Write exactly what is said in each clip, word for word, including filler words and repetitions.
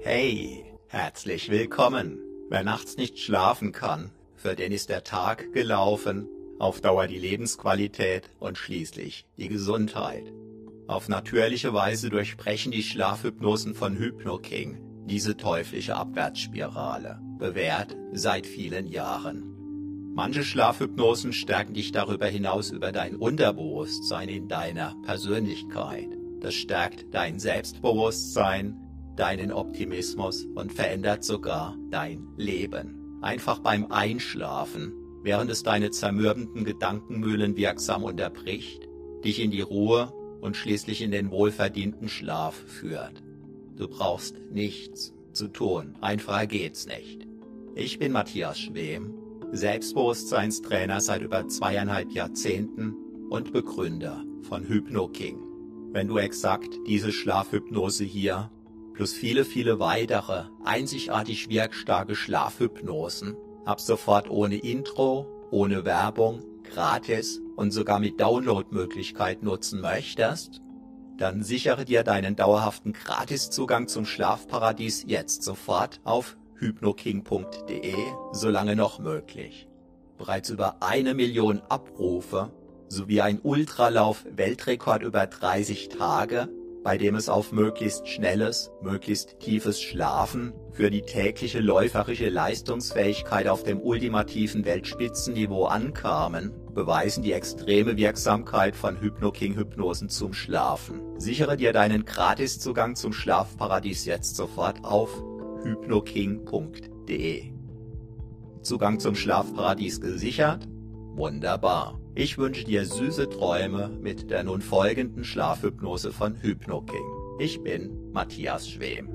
Hey, herzlich willkommen. Wer nachts nicht schlafen kann, für den ist der Tag gelaufen, auf Dauer die Lebensqualität und schließlich die Gesundheit. Auf natürliche Weise durchbrechen die Schlafhypnosen von HypnoKing diese teuflische Abwärtsspirale, bewährt seit vielen Jahren. Manche Schlafhypnosen stärken dich darüber hinaus über dein Unterbewusstsein in deiner Persönlichkeit. Das stärkt dein Selbstbewusstsein, deinen Optimismus und verändert sogar dein Leben. Einfach beim Einschlafen, während es deine zermürbenden Gedankenmühlen wirksam unterbricht, dich in die Ruhe und schließlich in den wohlverdienten Schlaf führt. Du brauchst nichts zu tun, einfacher geht's nicht. Ich bin Matthias Schwem, Selbstbewusstseinstrainer seit über zweieinhalb Jahrzehnten und Begründer von HypnoKing. Wenn du exakt diese Schlafhypnose hier plus viele, viele weitere einzigartig wirkstarke Schlafhypnosen ab sofort ohne Intro, ohne Werbung, gratis und sogar mit Downloadmöglichkeit nutzen möchtest, dann sichere dir deinen dauerhaften Gratiszugang zum Schlafparadies jetzt sofort auf hypnoking punkt de, solange noch möglich. Bereits über eine Million Abrufe sowie ein Ultralauf-Weltrekord über dreißig Tage, bei dem es auf möglichst schnelles, möglichst tiefes Schlafen für die tägliche läuferische Leistungsfähigkeit auf dem ultimativen Weltspitzenniveau ankamen, beweisen die extreme Wirksamkeit von HypnoKing-Hypnosen zum Schlafen. Sichere dir deinen Gratiszugang zum Schlafparadies jetzt sofort auf hypnoking punkt de. Zugang zum Schlafparadies gesichert? Wunderbar. Ich wünsche dir süße Träume mit der nun folgenden Schlafhypnose von HypnoKing. Ich bin Matthias Schwem.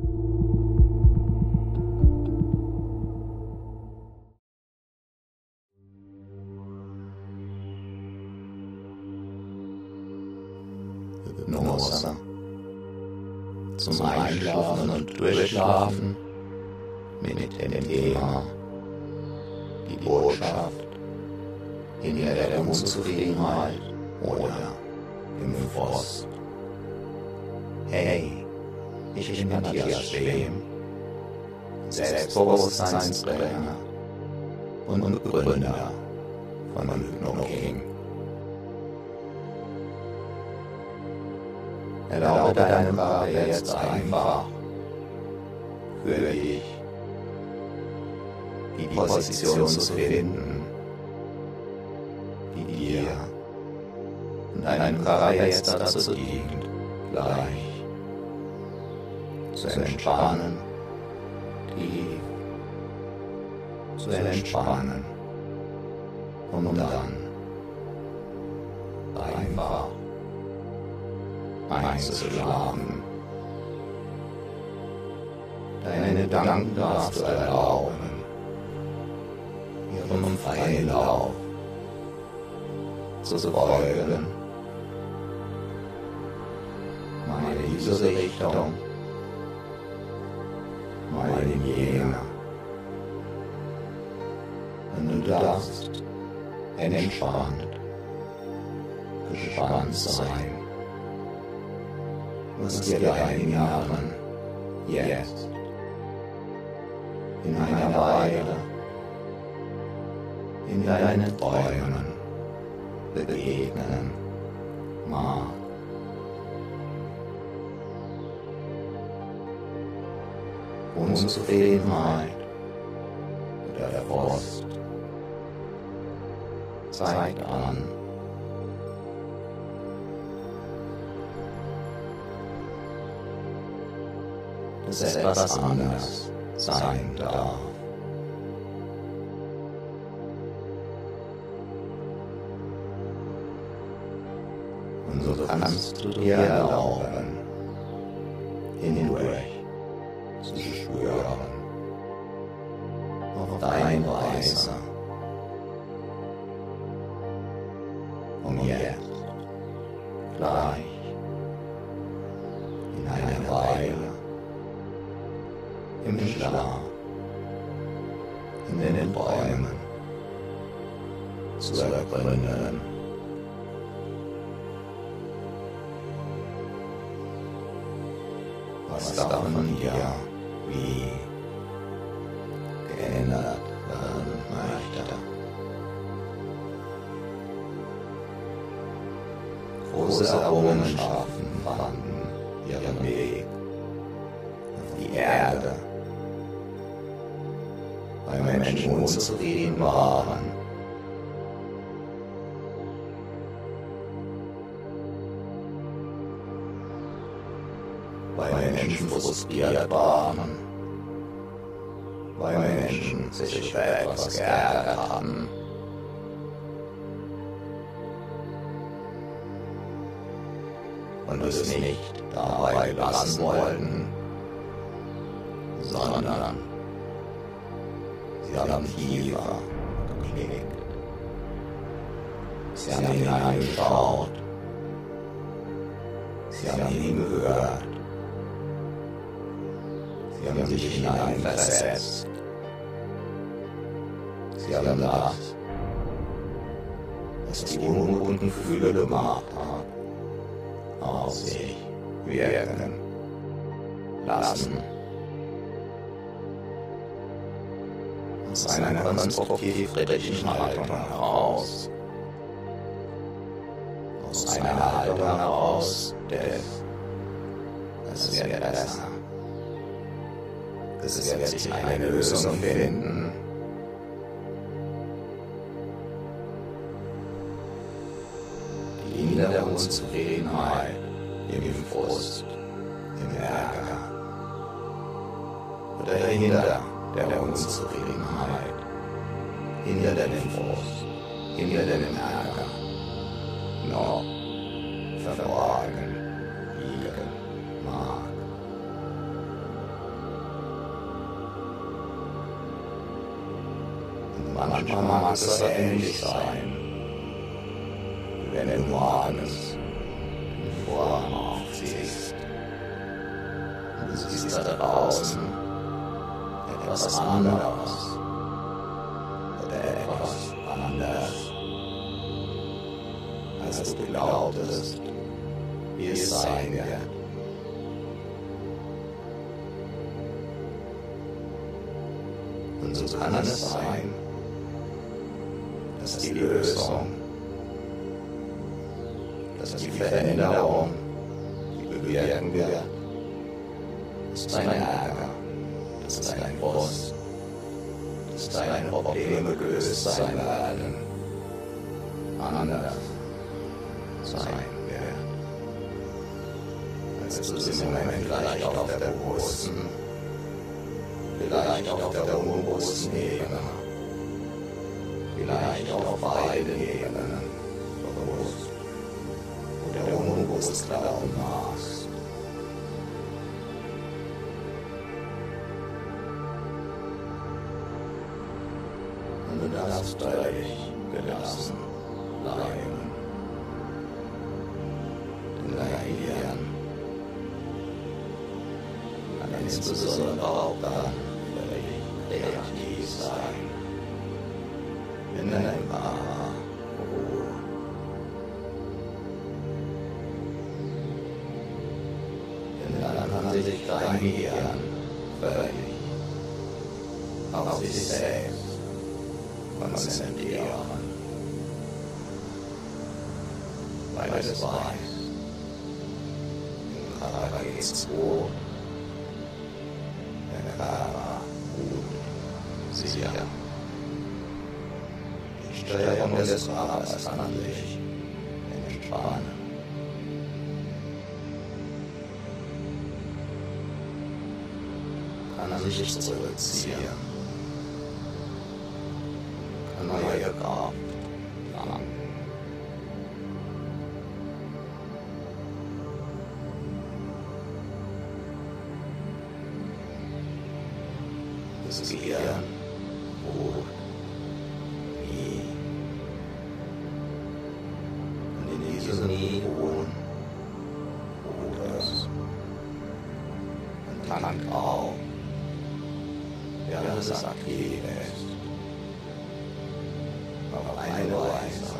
Hypnose. Zum Einschlafen und Durchschlafen mit dem Thema die Botschaft hinter der Unzufriedenheit oder im Frust. Hey, ich bin Matthias Schwem, Selbstbewusstseinstrainer und Begründer von HypnoKing. Erlaube deinem Körper jetzt einfach für dich die Position zu finden, die dir und deinem Körper jetzt dazu dient, gleich zu entspannen, tief zu entspannen, um dann einfach einzuschlafen. Deine Gedanken darfst du erlauben, ihrem freien Lauf zu folgen, mal in diese Richtung, mal in jene. Und du darfst entspannt, gespannt sein, was dir deinen Jahren jetzt in einer Weile in deinen Träumen begegnen mag. Unzufriedenheit oder der Frust zeigt an, dass etwas anders sein darf. Und so kannst du dir erlauben, hindurch zu spüren, auf deine Weise, um jetzt gleich in einer Weile im Schlaf, in den Träumen zu ergründen. Was da von dir wie geändert werden möchte. Große Errungenschaften fanden ihren Weg auf die Erde, weil Menschen unzufrieden waren. Weil Menschen frustriert waren, weil Menschen sich über etwas geärgert hatten. Und es nicht dabei belassen wollten, sondern sie haben tiefer geblickt. Sie haben hineingeschaut. Sie haben hingehört. Sie haben sich hineinversetzt. Sie haben das, was die unguten Gefühle gemacht hat, aus sich wirken lassen. Aus einer konstruktiv-kritischen Haltung heraus. Aus einer Haltung heraus des, es wird besser. Es wird sich eine Lösung finden. Die innere Unzufriedenheit, im Frust, im Ärger oder hinter der Unzufriedenheit, hinter dem Frust, hinter dem Ärger noch verborgen liegen mag. Und manchmal mag es so ähnlich sein, wenn du morgens den Vorhang aufziehst und du siehst da draußen etwas anderes oder etwas anders, als du glaubtest, wie es sein wird. Und so kann es sein, dass die Lösung, dass die Veränderung, die bewirken wird, ist dein Ärger, das ist dein Frust, dass deine Probleme gelöst sein werden, anders sein wird, als du es im Moment vielleicht auf der bewussten, vielleicht auf der unbewussten Ebene, vielleicht auf beiden Ebenen, bewusst oder unbewusst glauben magst. Und du darfst völlig gelassen bleiben. Denn dein Gehirn kann insbesondere auch dann völlig kreativ sein, wenn dein wahrer Ruhe. Denn dann kann sich dein Gehirn völlig auf sich selbst konzentrieren, weil es weiß, im Körper geht's gut, der Körper ruht sicher. Die Steuerung des Körpers kann sich entspannen. Kann sich zurückziehen. Neue Kraft tanken. Das Gehirn ruht nie. Und in diesem Nie-Ruhen ruht es und tankt auf, während es aktiv ist. Auf eine Weise,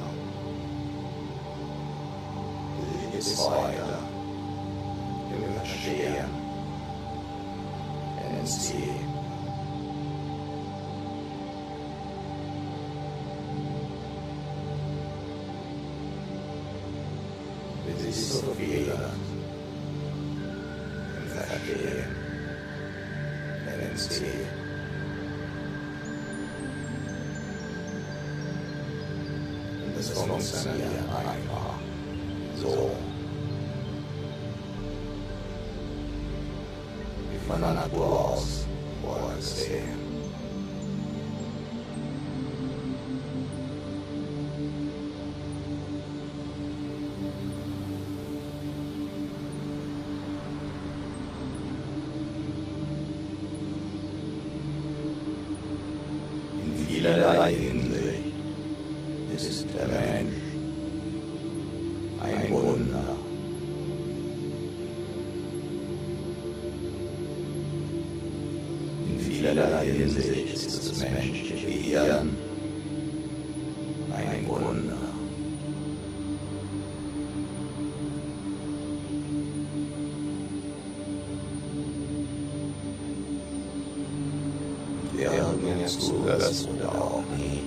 die bis heute im Verstehen, nennen sie wie sie so viele im Verstehen nennen sie und es funktioniert einfach so. Von der Natur aus vorgesehen. In vielerlei Hinsicht ist der Mensch ein Wunder. In vielerlei Hinsicht ist das menschliche Gehirn ein Wunder. Während du mir zuhörst oder auch nicht,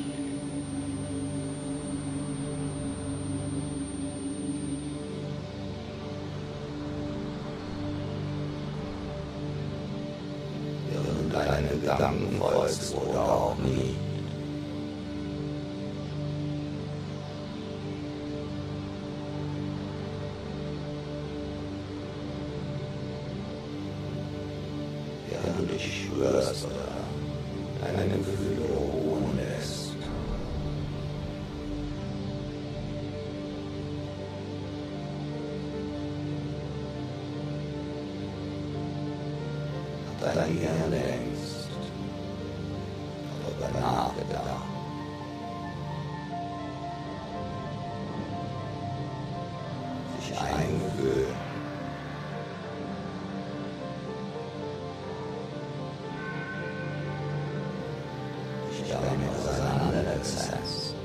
während deine Gedanken folgst oder auch nicht, während du dich spürst oder deine Gefühle ruhen lässt. Hat dein Gehirn längst darüber nachgedacht, sich eingefühlt, sich damit auseinandergesetzt,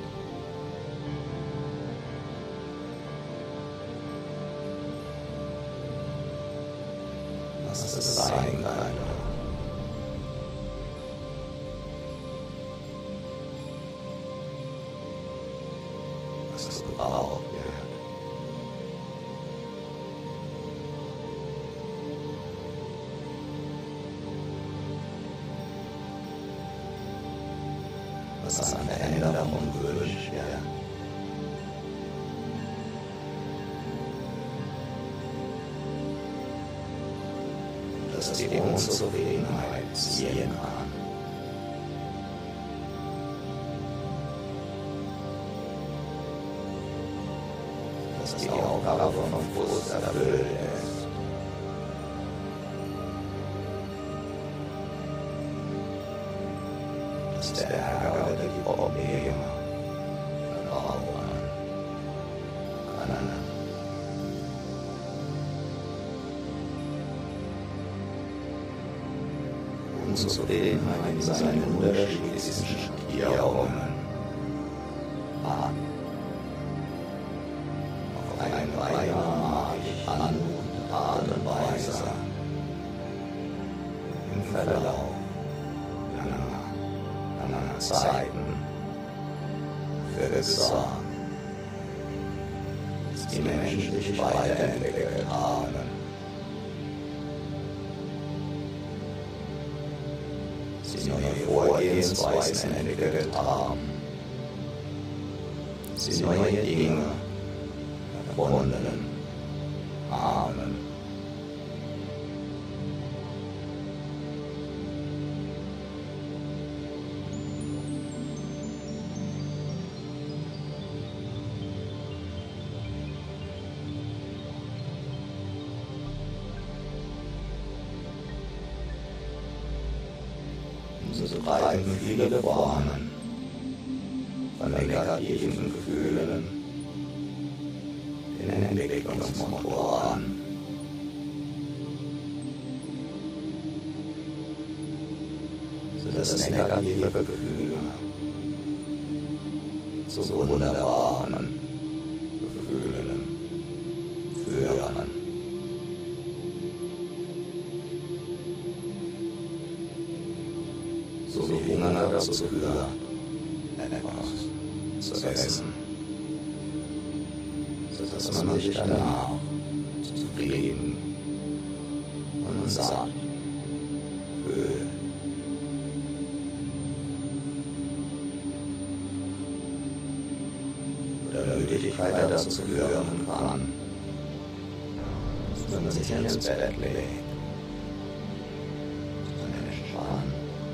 was es sein könnte. Was es gebraucht wird. Was an Veränderung gewünscht wird. Dass die Unzufriedenheit ziehen kann. Dass die Aufgabe vom Frust erfüllt ist. Dass der Ärger oder die Probleme verdauen können. Unzufriedenheit in seinen unterschiedlichsten Schattierungen an. Auf eine weinerlich anmutende Art und Weise im Verlauf langer, langer Zeiten für gesorgt, dass die Menschen sich weiterentwickelt haben. Sie neue Vorgehensweisen entwickelt haben. Sie neue Dinge erfunden haben. So treiben viele Formen von negativen Gefühlen den Entwicklungsmotor an. Sodass negative Gefühle zu wunderbaren Gefühlen führen. dazu führen, etwas zu essen, sodass man sich danach zufrieden und satt fühlt. Oder Müdigkeit dazu führen kann, wenn man sich ins Bett legt und entspannt,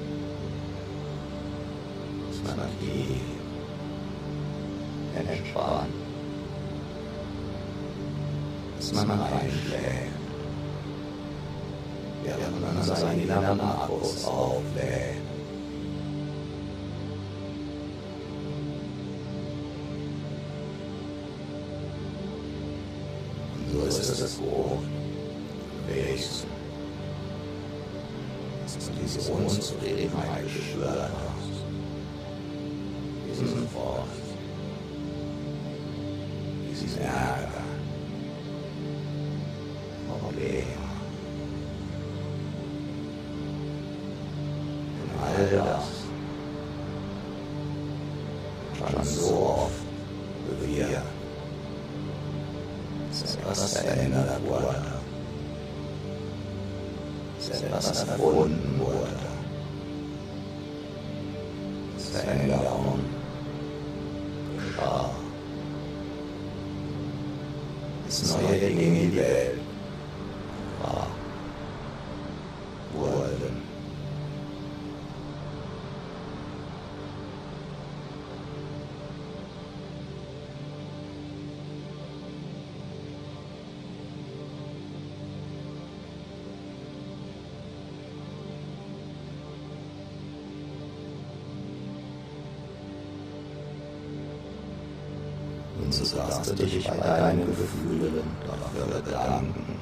dass man tief entspannt, dass man einschläft, während man seine inneren Akkus auflädt. So ist es gut gewesen, dass du diese Unzufriedenheit gespürt hast, diesen Furcht, diesen Ärger, Probleme und all das schon so oft bewirkt, dass etwas verändert wurde, dass etwas erfunden wurde, dass Veränderung geschah, dass neue Dinge in die Welt gebracht wurden. Und so darfst du dich bei deinen Gefühlen dafür bedanken,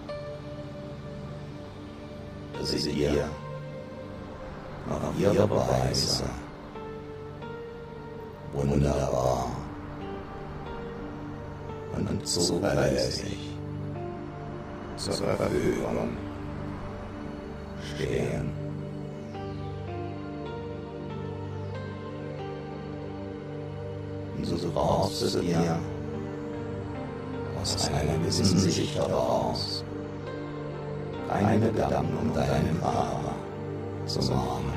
dass sie dir auf ihre Weise wunderbar und zuverlässig zur Verfügung stehen. Und so brauchst du dir aus einer gewissen Sicht heraus keine Gedanken um deinen Körper zu machen.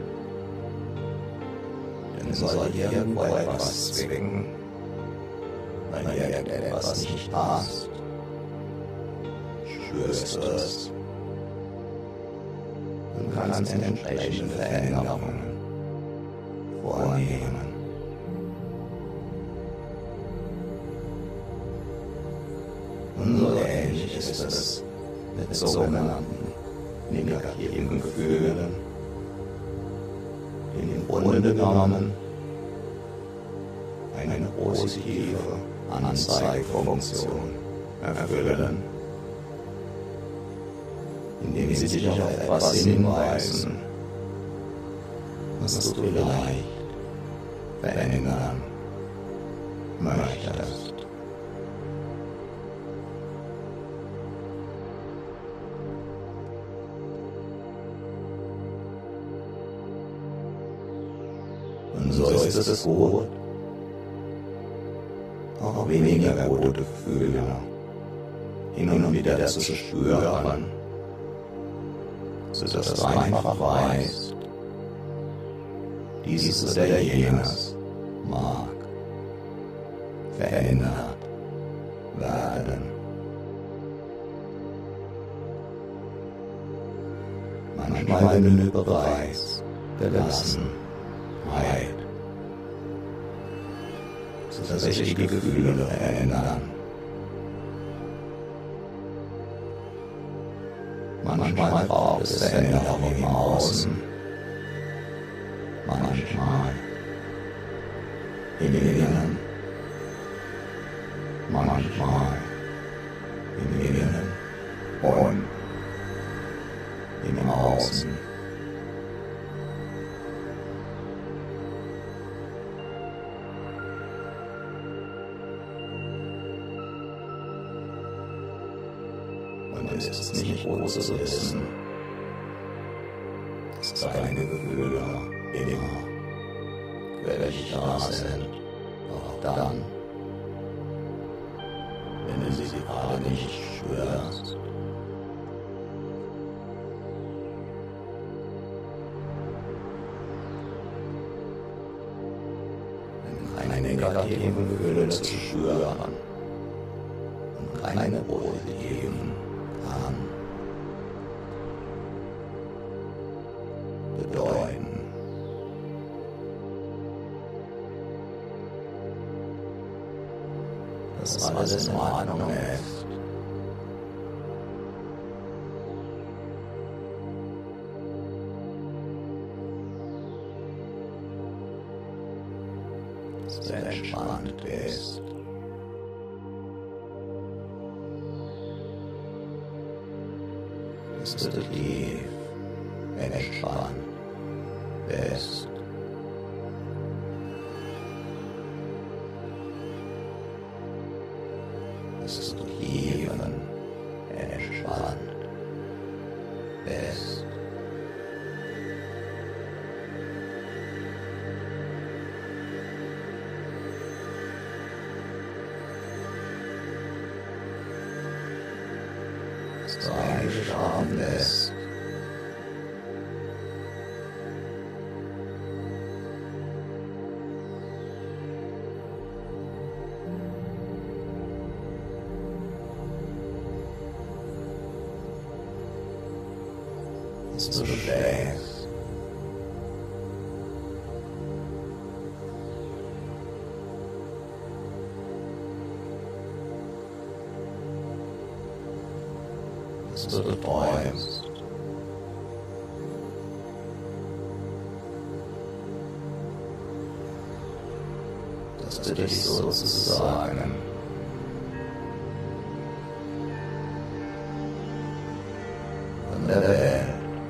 Denn soll dir irgendwo etwas zwingen, weil dir irgendetwas nicht passt, spürst du es und kannst entsprechende Veränderungen vornehmen. Und so ähnlich ist es mit sogenannten negativen Gefühlen, die im Grunde genommen eine positive Anzeigefunktion erfüllen, indem sie sich auf etwas hinweisen, was du vielleicht verändern möchtest. Und so ist es gut, auch weniger gute Gefühle hin und wieder zu spüren, sodass du einfach weißt, dieses oder jenes mag verändert werden. Manchmal genügt bereits Gelassenheit, sodass sich die Gefühle verändern. Manchmal braucht es Veränderung im Außen, manchmal im Inneren, manchmal im Inneren und im Außen. Und es ist nicht gut zu wissen, dass deine Gefühle immer quälig da sind, auch dann, wenn du sie gerade nicht spürst. Wenn keine negativen Gefühle zu spüren und keine positiven kann bedeuten, dass alles in Ordnung ist. Dass du entspannt bist. Dass du tief entspannt bist. Dass du tief entspannt bist. Dass du eingeschlafen bist. Dass du schläfst. Dass du träumst. Dass du dich sozusagen von der Welt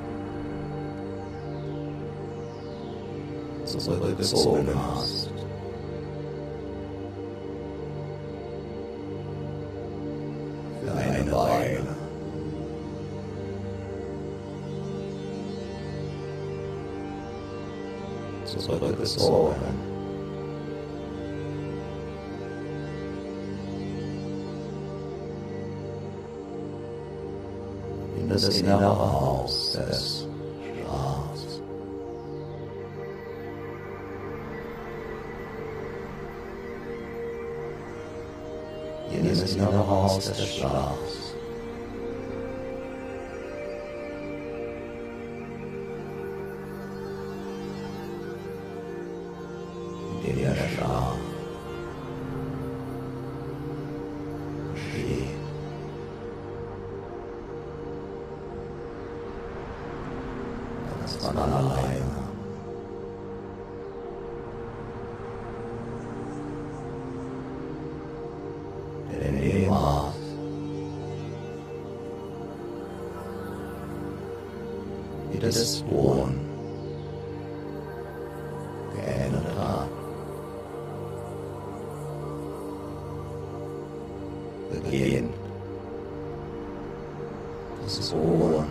zurückgezogen hast. Für eine Weile. Zurückgezogen. In das innere Haus des Schlafs. In das innere Haus des Schlafs. In dem der Schlaf steht. Ganz von alleine. Der in dem Maß wie das Wohnen geändert hat. Beginnt das Wohnen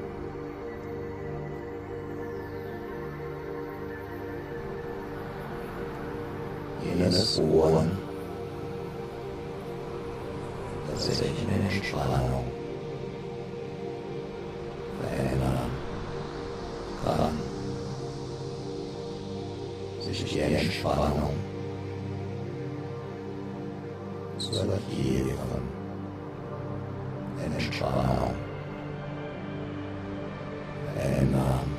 jenes Wohnen, das sich in Entspannung verändern kann, sich die Entspannung zu vertiefen, Entspannung verändern.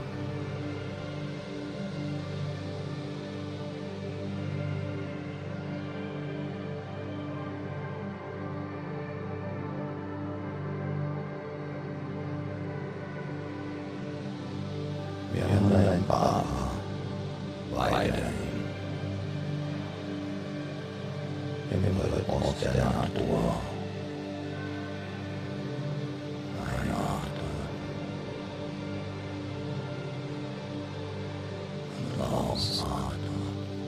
Wir haben ein paar weiterhin im Rhythmus der Natur einatmen und ausatmen.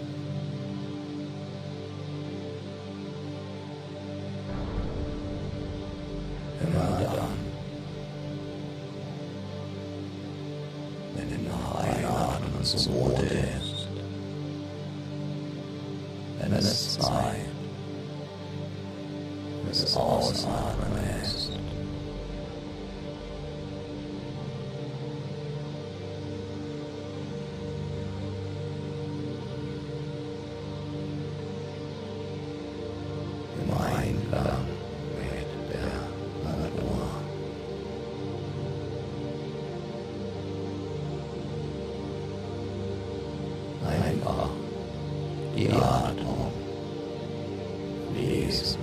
Immer dann, wenn du nach Einatmen zumute ist, wenn es Zeit fürs Ausatmen ist. Im Einklang mit der Natur. Einfach die Atmung fließen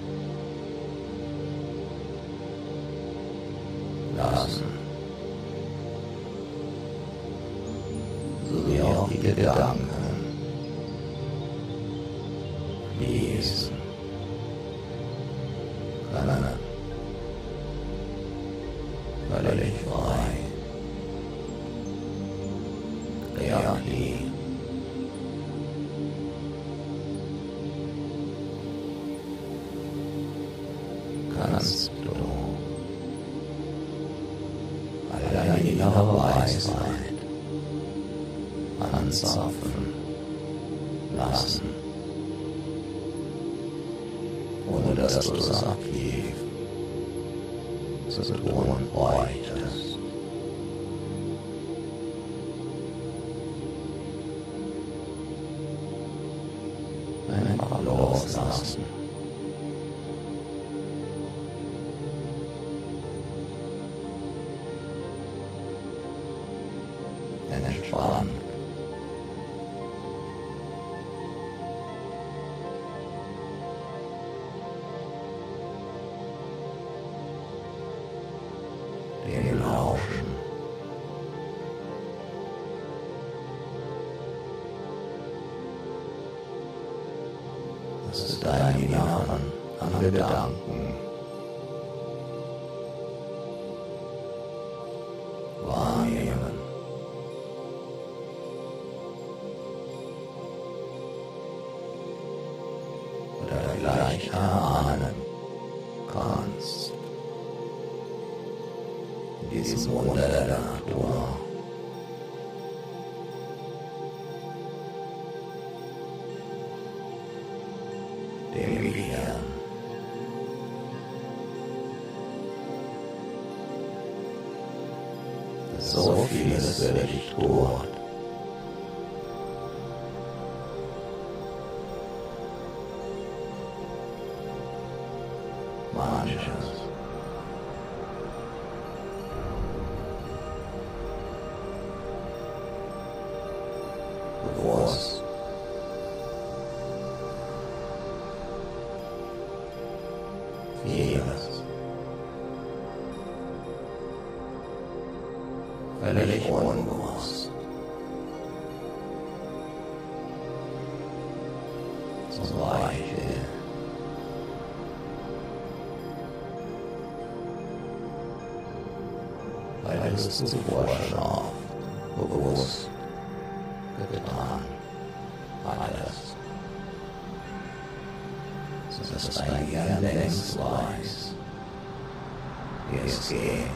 lassen, sowie auch die Gedanken fließen können, völlig frei, kreativ. Kannst du all deine innere Weisheit anzapfen lassen, ohne dass du es aktiv zu tun bräuchtest. Einfach loslassen. Entspannt. Dem Lauschen. Das ist dein Inneren an Gedanken wahrnehmen. Oder vielleicht erahnen kannst. In diesem Wunder der Natur. Dem Gehirn. Das so vieles für dich tut. Manches bewusst, vieles völlig unbewusst. Zum Beispiel weil du es zuvor schon oft bewusst getan hattest, sodass dein Gehirn längst weiß, wie es geht,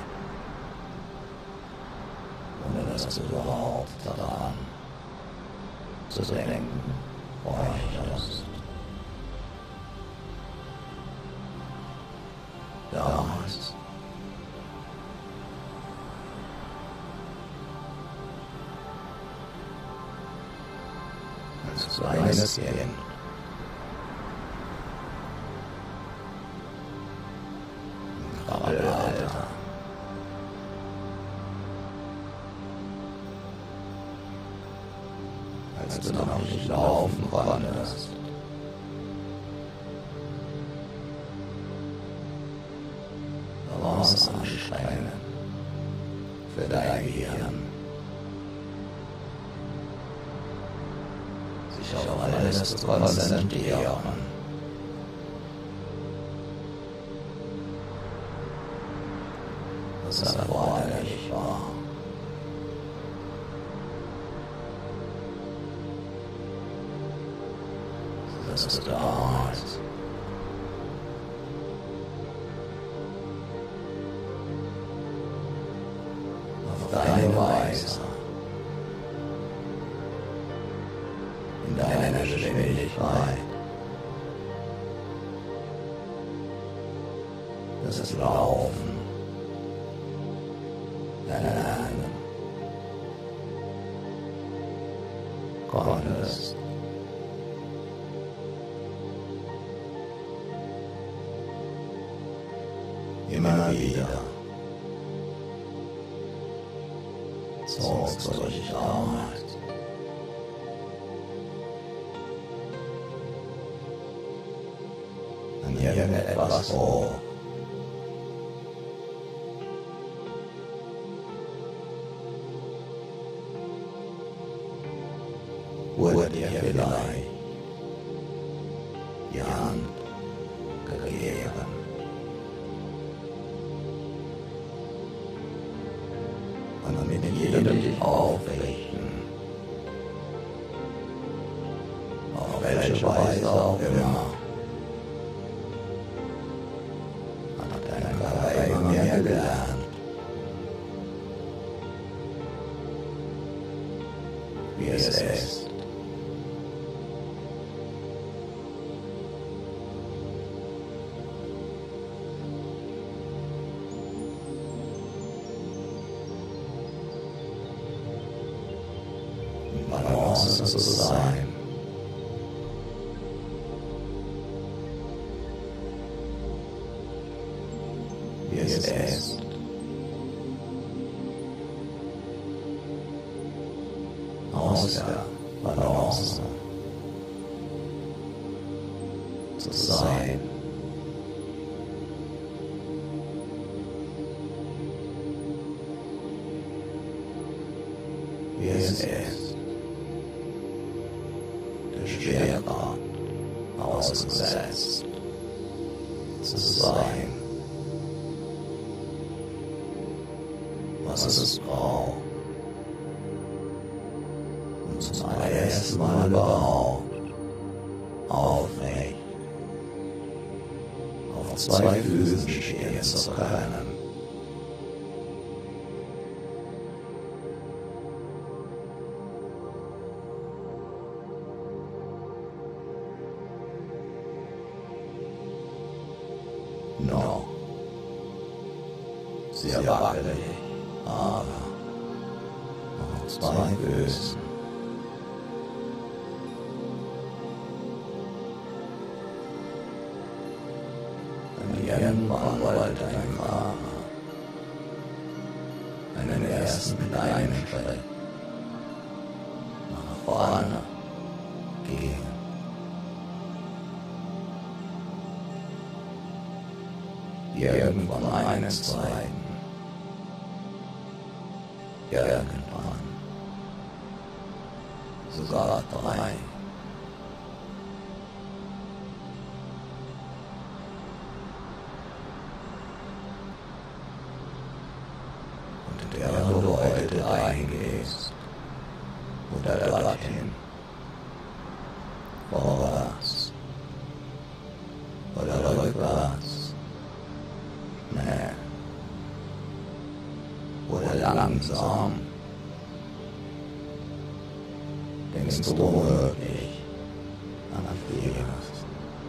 ohne dass du überhaupt daran zu denken bräuchtest. Damals als kleines Kind im Krabbelalter als du noch nicht laufen konntest, da war es anstrengend für dein Gehirn, sich auf alles zu konzentrieren. Was erforderlich war. Dass du damals auf deine Weise frei. Das ist Laufen, Lernen, konntest. Immer wieder zogst du dich aus. An irgendetwas hoch. Wurde dir vielleicht die Hand gegeben. Und mit jedem dich aufrichten, auf welche Weise auch immer, hat dein Körper immer mehr gelernt, wie es ist. Balance zu sein. Wie es ist. Aus der Balance zu sein. Wie es ist. Schwerkraft ausgesetzt zu sein, was es braucht, um zum allerersten Mal überhaupt aufrecht auf zwei Füßen stehen zu können. Noch sehr wackelig, aber auf zwei Füßen. Und irgendwann wollte ein Fahrer einen ersten kleinen Schritt nach vorne gehen. Irgendwann einen zweiten. Irgendwann sogar drei. Und der du heute eingehst, oder dorthin, vorwärts oder rückwärts, nee, oder langsam, denkst du womöglich an vieles.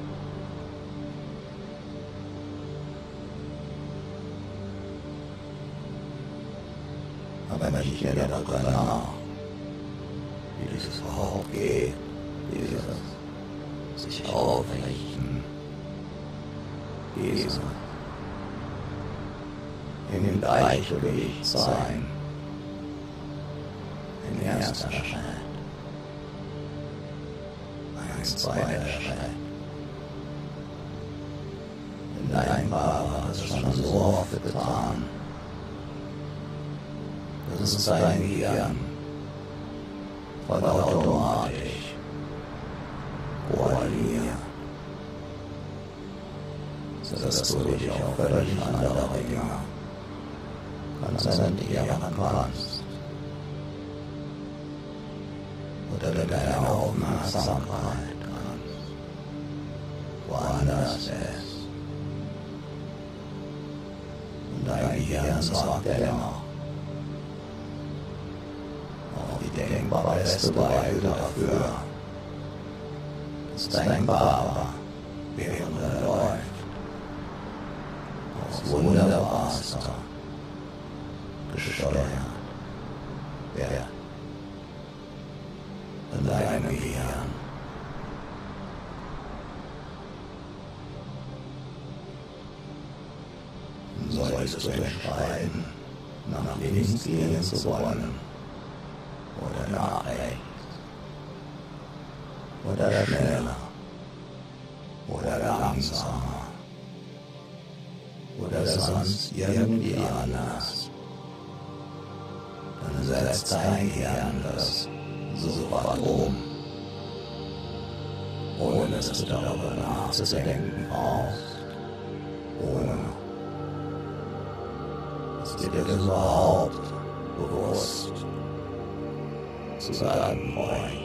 Aber ich denke darüber nach, wie dieses überhaupt geht, dieses sich aufrichten, dieses in dem Gleichgewicht sein, ein erster Schritt, ein zweiter Schritt. Denn dein Fahrer hat es schon so oft getan, dass es dein Gehirn vollautomatisch koordiniert, sodass du dich auf völlig andere Dinge konzentrieren kannst. Oder wenn deine Aufmerksamkeit kannst, woanders ist. Und dein Gehirn sorgt dennoch auf die denkbar beste Weise dafür, ist dein Barber, während er läuft, aus wunderbarster gesteuert wird in deinem Gehirn. Solltest du entscheiden, nach links gehen zu wollen oder nach rechts, oder schneller oder langsamer oder sonst irgendwie anders, dann setzt dein Gehirn das sofort um, ohne dass du darüber nachzudenken brauchst, ohne dass dir das überhaupt bewusst zu sagen bräuchte.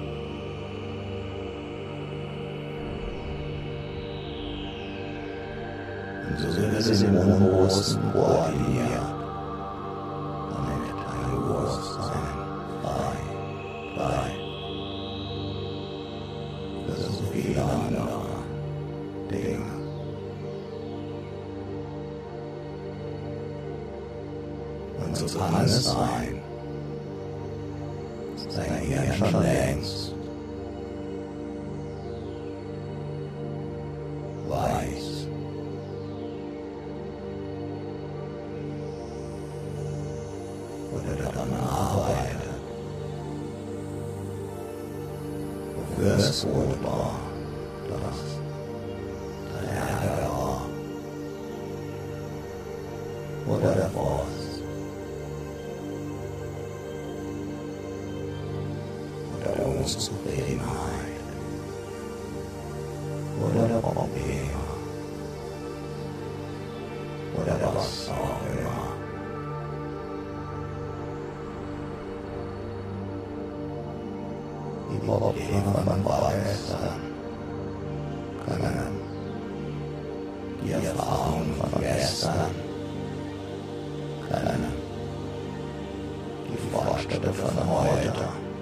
Und so wird es im Unbewussten koordiniert, damit dein Bewusstsein frei bleibt für so viele andere Dinge. Und so kann es sein, dass dein Gehirn schon längst weiß, oder daran arbeitet, wofür es gut war, dass der Ärger war oder der Frust oder der Unzufriedenheit oder der Probleme oder was auch immer. Die Probleme von vorgestern können die Erfahrungen von gestern können die Fortschritte von heute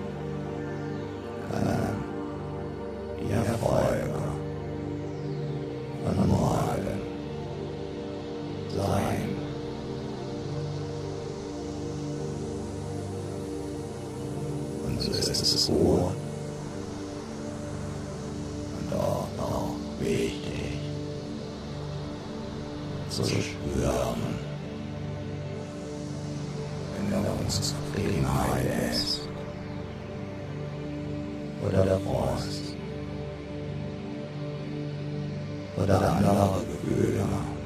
können die Erfolge von morgen sein. Und so ist es gut und auch noch wichtig zu spüren, wenn der Unzufriedenheit ist oder der Frust oder andere Gefühle.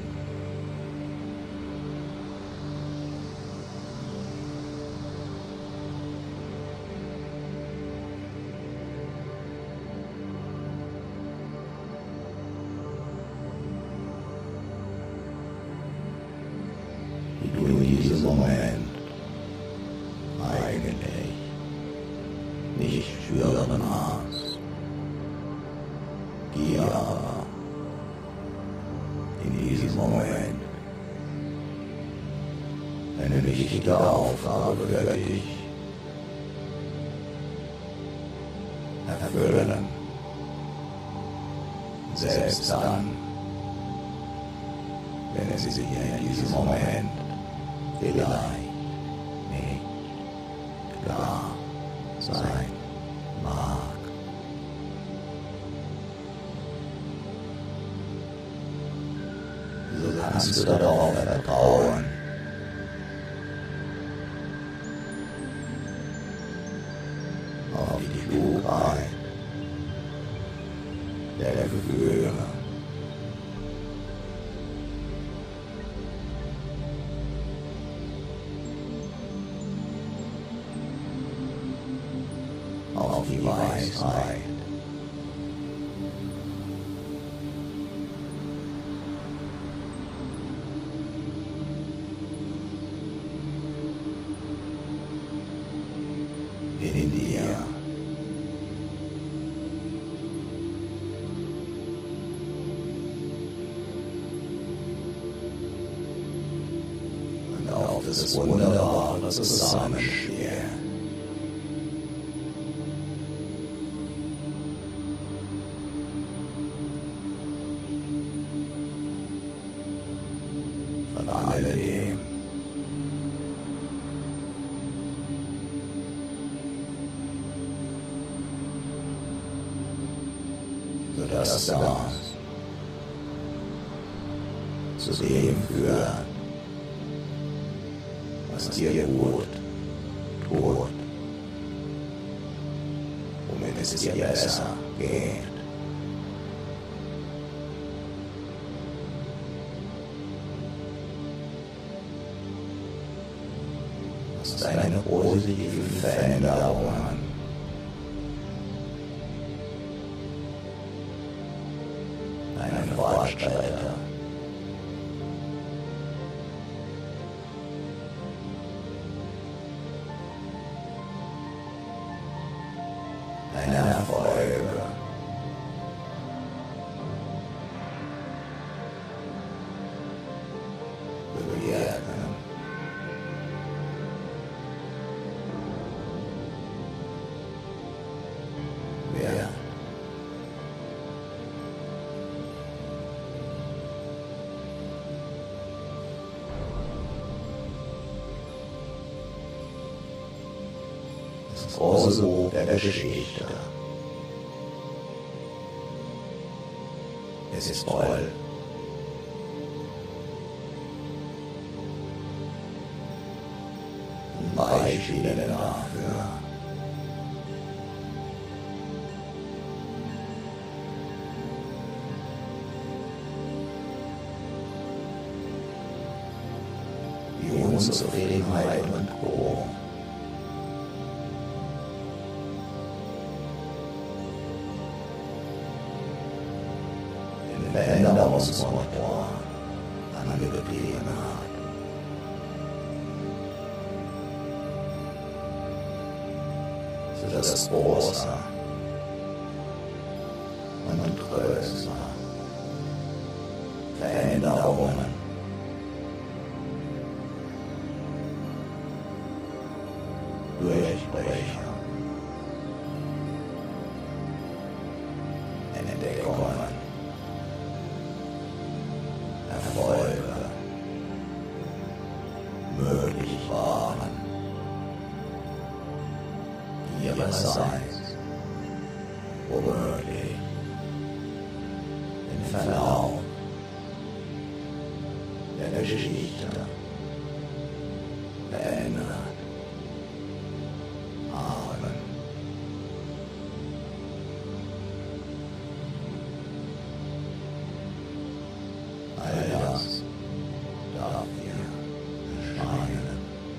Die du in diesem Moment eigentlich nicht spüren hast, die aber in diesem Moment eine wichtige Aufgabe für dich erfüllen, selbst dann, wenn es sich in diesem Moment vielleicht nicht klar sein mag. So kannst du darauf vertrauen, auf die Klugheit der Gefühle. Auf die Weisheit in dir. Und auf das wunderbare Zusammenspiel. von alledem. Sodass das zu dem führt, was dir gut tut, womit es dir besser geht. Was deine positiven Veränderungen deinen Fortschritte deine Erfolge bewirken. Wer das große Buch der Geschichte. Es ist voll von Beispielen dafür, wie Unzufriedenheit und Co. den Veränderungsmotor angetrieben hat. Sodass große und größere Veränderungen Durchbrüche, Entdeckungen, Erfolge möglich waren, ihrerseits womöglich den Verlauf der Geschichte verändert haben. All das darf dir erscheinen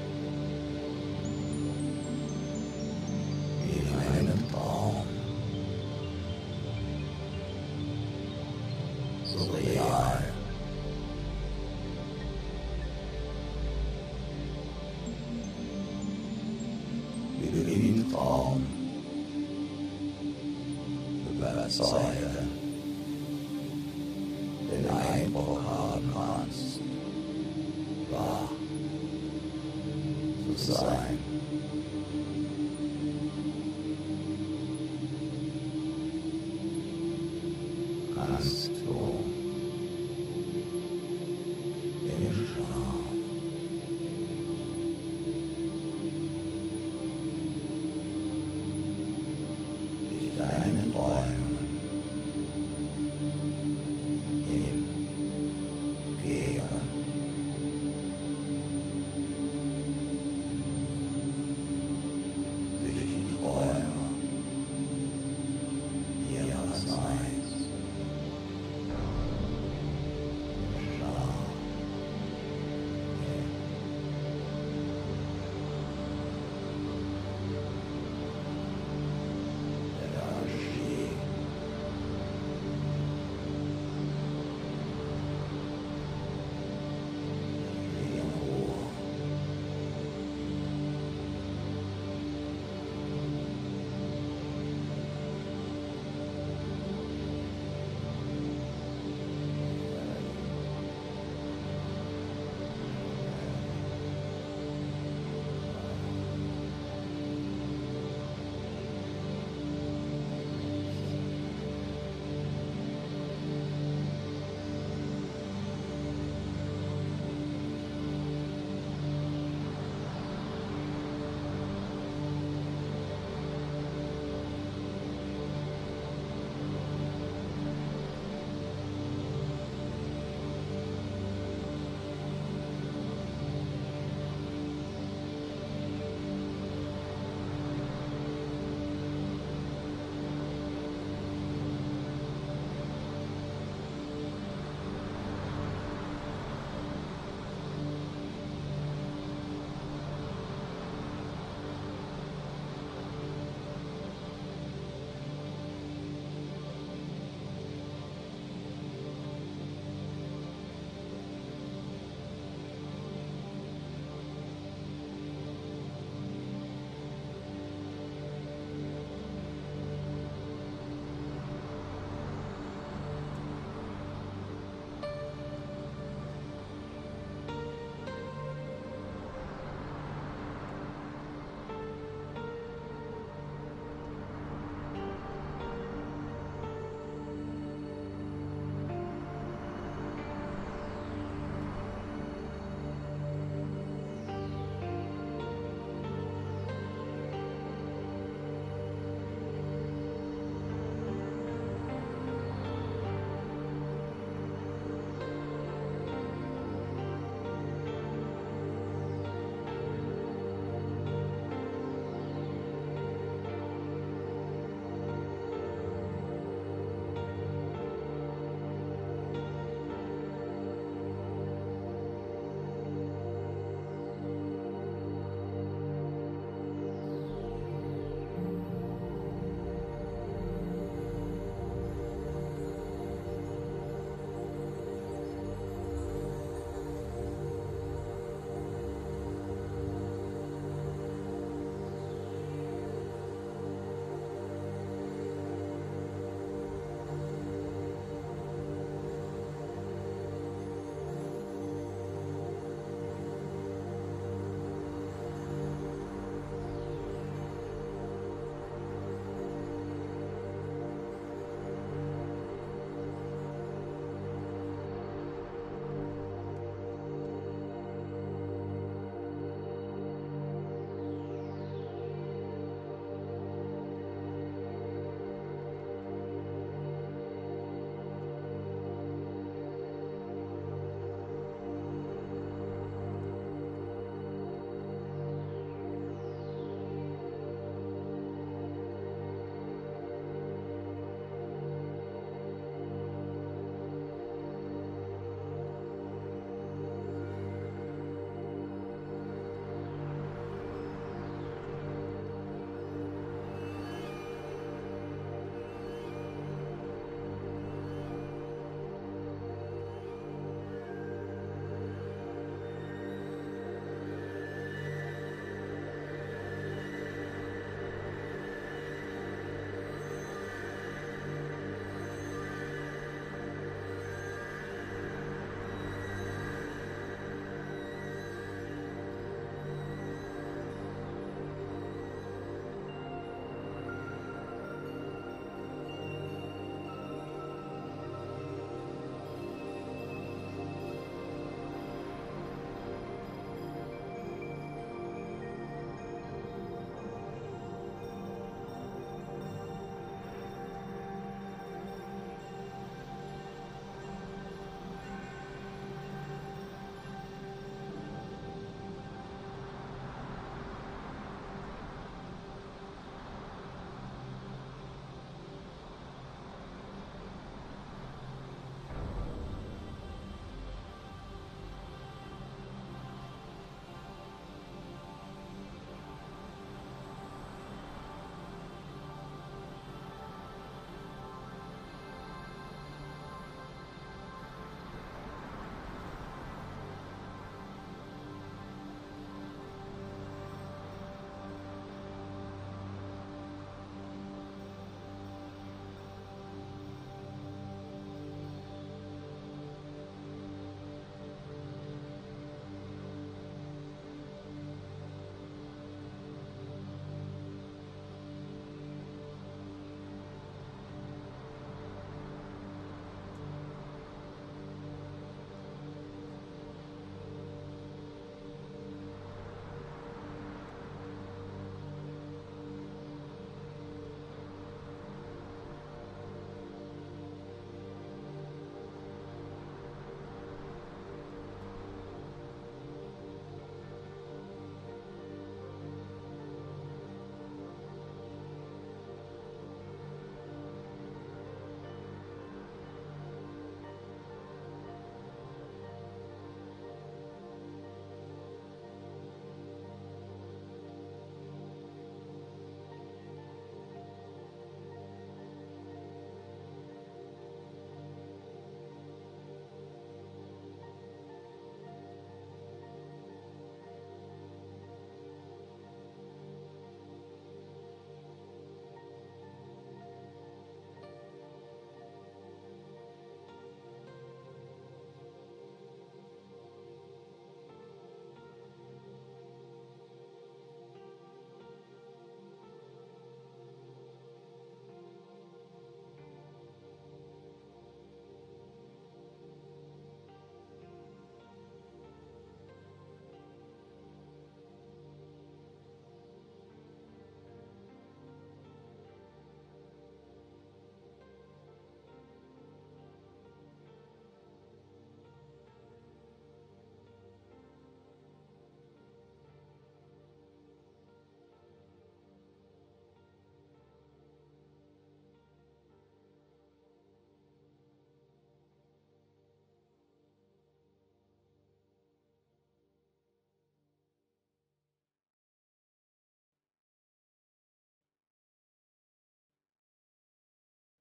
wie in einem Traum, so real. Wie du in den Traum überzeugen, den Eindruck haben kannst, wahr zu sein.